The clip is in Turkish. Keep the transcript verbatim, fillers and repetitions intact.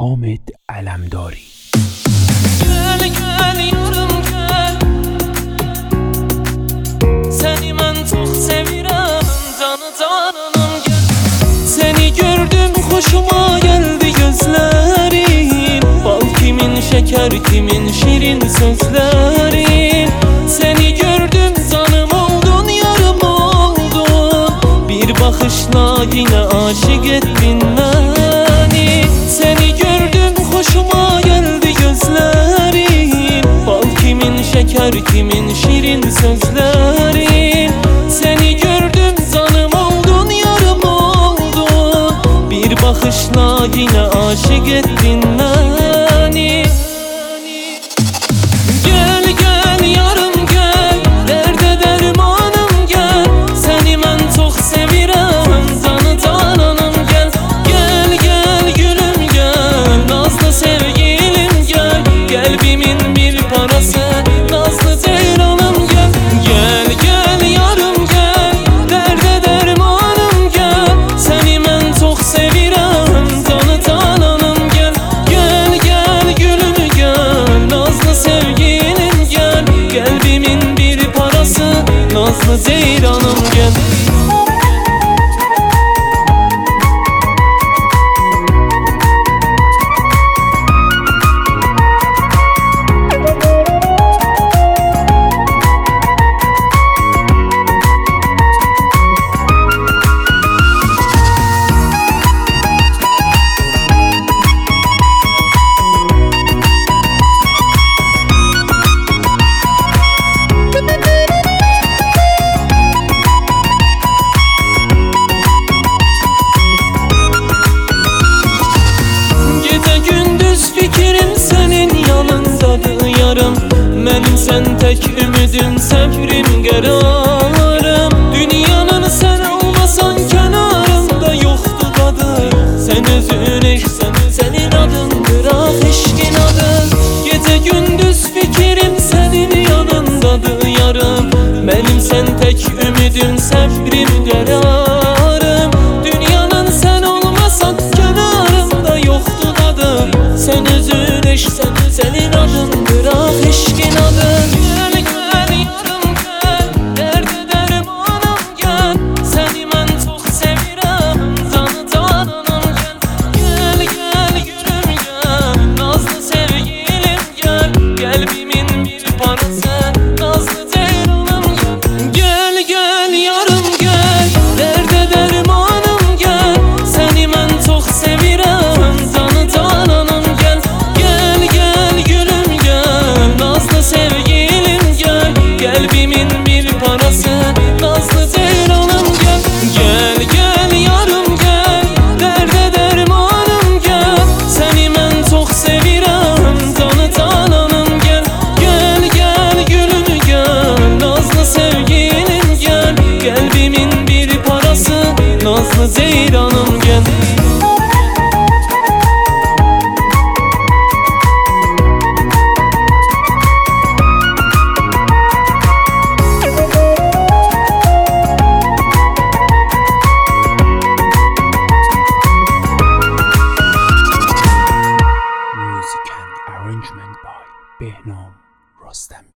Hamid Alemdari. Gel gel yarım gel, seni ben çok sevirem, canı cananım gel. Seni gördüm hoşuma geldi gözlerin, bal kimin şeker kimin şirin sözlerin. Seni gördüm canım oldun yarım oldun, bir bakışla yine aşık ettin beni. Seni gördüm hoşuma geldi gözlerin, bal kimin şeker kimin şirin sözlerin. Seni gördüm canım oldun yarım oldun, bir bakışla yine aşık ettin beni. Gel gel yarım gel, derde dermanım gel, seni ben çok sevirem, canı cananım gel. Gel gel gülüm gel, nazlı sevgilim gel, kalbimin bir parası, nazlı ceylanım gel. Gel gel yarım gel, derde dermanım gel, seni ben çok sevirem, canı cananım gel. Gel gel gülüm gel, nazlı sevgilim gel, kalbimin bir parası, nazlı ceylanım gel. Fikrim senin yanındadır yarım, benim sen tek ümidim, səbrim, qərarım. Dünyanın sen olmasan kenarımda yoktu dadı, sen özün eşsən, senin adındır ah eşkin adı. Gece gündüz fikrim senin yanındadır yarım, benim sen tek ümidim, səbrim, qərarım. Dünyanın sen olmasan kenarımda yoktu dadı, sen özün eşsən, senin adındır ah eşkin adı. Gel gel yarım gel, derde dermanım gel, seni ben çok sevirem, canı cananım gel. Gel gel gülüm gel, nazlı sevgilim gel, kalbimin bir parası, nazlı ceylanım gel. Gel gel yarım gel, derde dermanım gel, seni ben çok sevirem, canı cananım gel. Gel gel gülüm gel, nazlı sevgilim gel, kalbimin bir parası, nazlı ceylanım gel. Gel gel yarım gel, derde dermanım gel, seni ben çok sevirem, canı cananım gel. Gel gel gülüm gel, nazlı sevgilim gel, kalbimin bir parası, nazlı ceylanım gel.